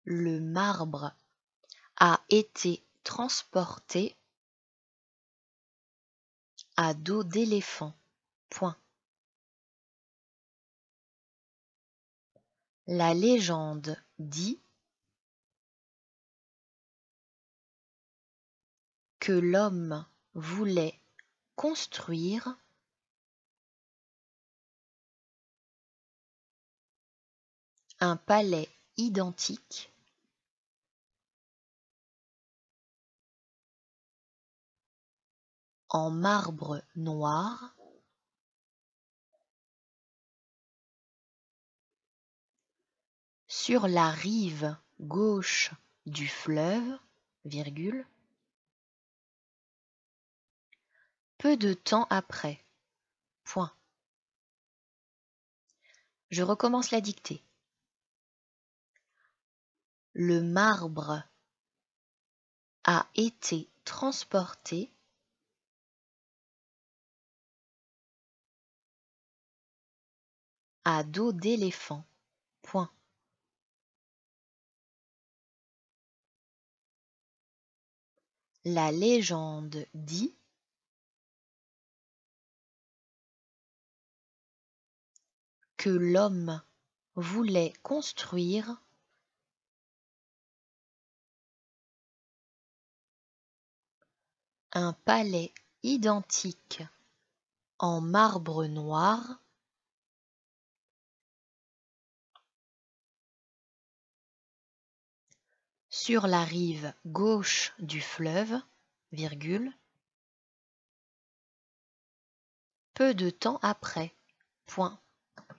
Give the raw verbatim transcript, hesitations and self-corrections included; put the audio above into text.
Le marbre a été transporté à dos d'éléphant. Point. La légende dit que l'homme voulait construire un palais identique en marbre noir sur la rive gauche du fleuve, virgule, peu de temps après. Point. Je recommence la dictée. Le marbre a été transporté à dos d'éléphant. Point. La légende dit que l'homme voulait construire un palais identique en marbre noir sur la rive gauche du fleuve, virgule, peu de temps après. Point.